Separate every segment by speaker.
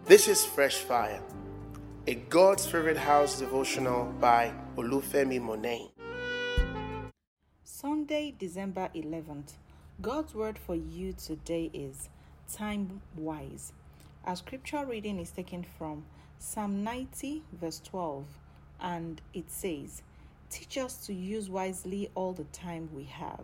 Speaker 1: This is Fresh Fire, a God's Favorite House devotional by Olufemi Monet.
Speaker 2: Sunday, December 11th. God's word for you today is time wise. Our scripture reading is taken from Psalm 90 verse 12, and it says, "Teach us to use wisely all the time we have."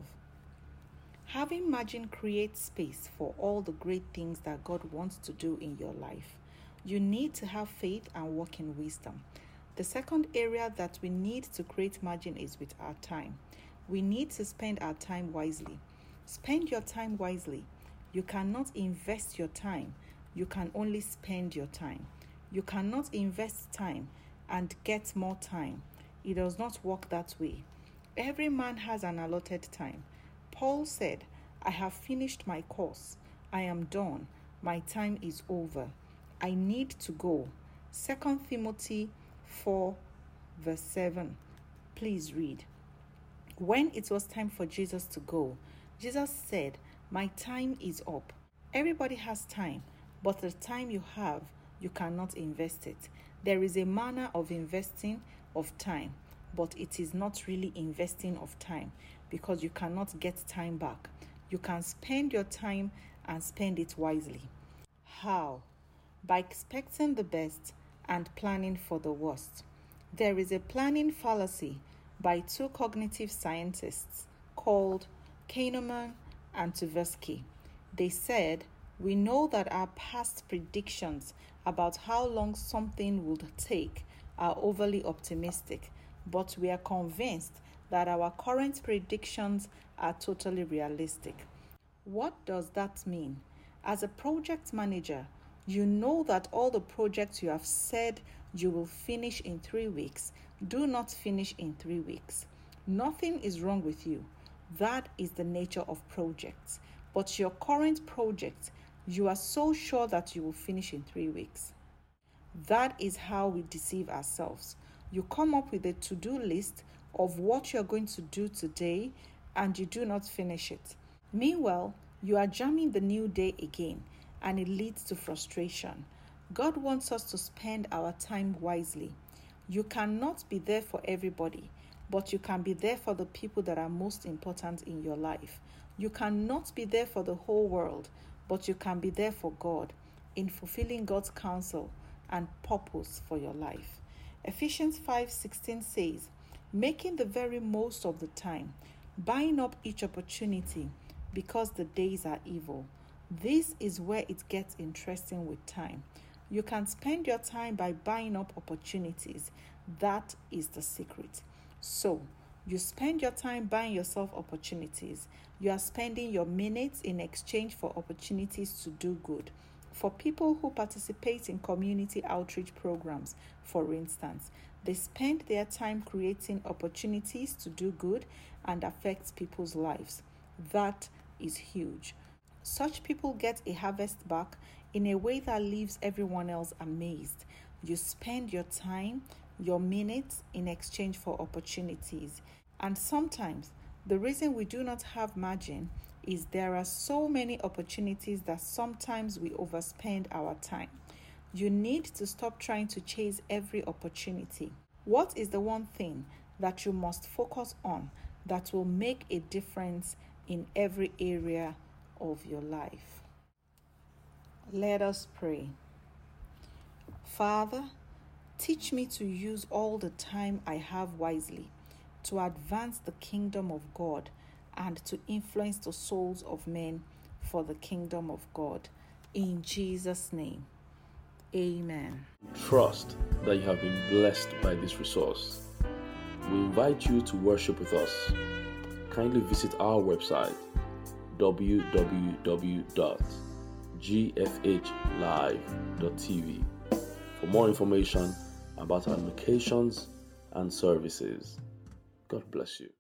Speaker 2: Having margin creates space for all the great things that God wants to do in your life. You need to have faith and walk in wisdom. The second area that we need to create margin is with our time. We need to spend our time wisely. Spend your time wisely. You cannot invest your time. You can only spend your time. You cannot invest time and get more time. It does not work that way. Every man has an allotted time. Paul said, "I have finished my course. I am done. My time is over. I need to go." 2 Timothy 4 verse 7. Please read. When it was time for Jesus to go, Jesus said, "My time is up." Everybody has time, but the time you have, you cannot invest it. There is a manner of investing of time, but it is not really investing of time because you cannot get time back. You can spend your time and spend it wisely. How? By expecting the best and planning for the worst. There is a planning fallacy by two cognitive scientists called Kahneman and Tversky. They said, "We know that our past predictions about how long something would take are overly optimistic, but we are convinced that our current predictions are totally realistic." What does that mean? As a project manager, you know that all the projects you have said you will finish in 3 weeks do not finish in 3 weeks. Nothing is wrong with you. That is the nature of projects. But your current project, you are so sure that you will finish in 3 weeks. That is how we deceive ourselves. You come up with a to-do list of what you're going to do today and you do not finish it. Meanwhile, you are jamming the new day again, and it leads to frustration. God wants us to spend our time wisely. You cannot be there for everybody, but you can be there for the people that are most important in your life. You cannot be there for the whole world, but you can be there for God in fulfilling God's counsel and purpose for your life. Ephesians 5:16 says, "Making the very most of the time, buying up each opportunity because the days are evil." This is where it gets interesting with time. You can spend your time by buying up opportunities. That is the secret. So, you spend your time buying yourself opportunities. You are spending your minutes in exchange for opportunities to do good. For people who participate in community outreach programs, for instance, they spend their time creating opportunities to do good and affect people's lives. That is huge. Such people get a harvest back in a way that leaves everyone else amazed. You spend your time, your minutes in exchange for opportunities. And sometimes the reason we do not have margin is there are so many opportunities that sometimes we overspend our time. You need to stop trying to chase every opportunity. What is the one thing that you must focus on that will make a difference in every area of your life? Let us pray. Father, teach me to use all the time I have wisely to advance the kingdom of God and to influence the souls of men for the kingdom of God. In Jesus' name, amen.
Speaker 3: Trust that you have been blessed by this resource. We invite you to worship with us. Kindly visit our website www.gfhlive.tv for more information about our locations and services. God bless you.